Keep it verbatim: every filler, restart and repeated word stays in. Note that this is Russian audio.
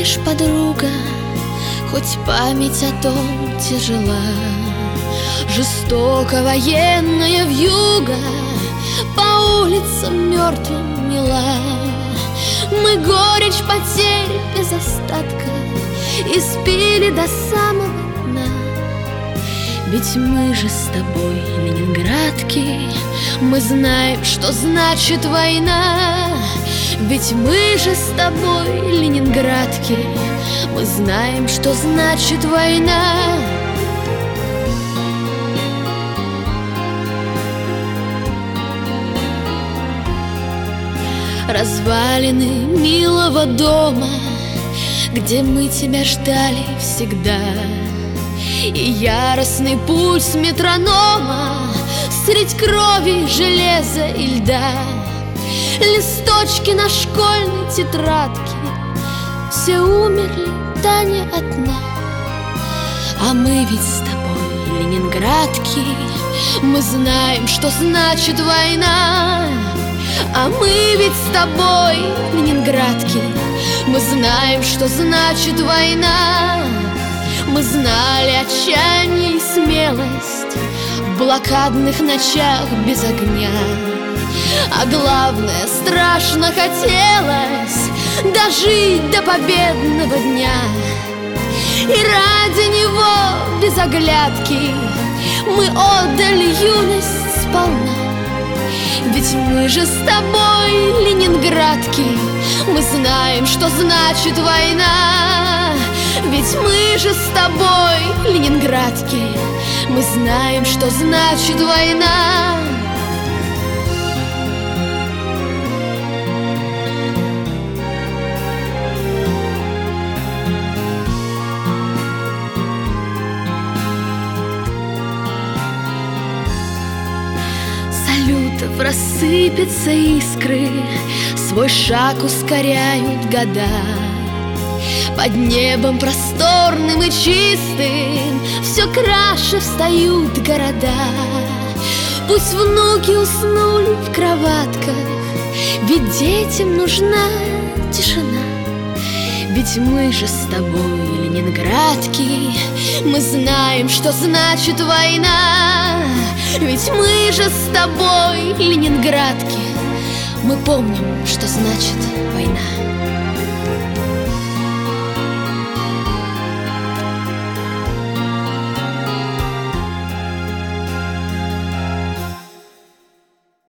знаешь, подруга, хоть память о том тяжела, жестоко военная вьюга по улицам мертвым мела. Мы горечь потерь без остатка испили до самого дна. Ведь мы же с тобой, ленинградки, мы знаем, что значит война. Ведь мы же с тобой, ленинградки, мы знаем, что значит война. Развалины милого дома, где мы тебя ждали всегда, и яростный пульс метронома средь крови, железа и льда. Листочки на школьной тетрадке, все умерли, Таня одна. А мы ведь с тобой, ленинградки, мы знаем, что значит война. А мы ведь с тобой, ленинградки, мы знаем, что значит война. Мы знали отчаяние и смелость в блокадных ночах без огня. А главное, страшно хотелось дожить до победного дня. И ради него без оглядки мы отдали юность сполна. Ведь мы же с тобой, ленинградки, мы знаем, что значит война. Ведь мы же с тобой, ленинградки, мы знаем, что значит война. Салютов рассыпятся искры, свой шаг ускоряют года. Под небом просторным и чистым все краше встают города. Пусть внуки уснули в кроватках, ведь детям нужна тишина. Ведь мы же с тобой, ленинградки, мы знаем, что значит война. Ведь мы же с тобой, ленинградки, мы помним, что значит война.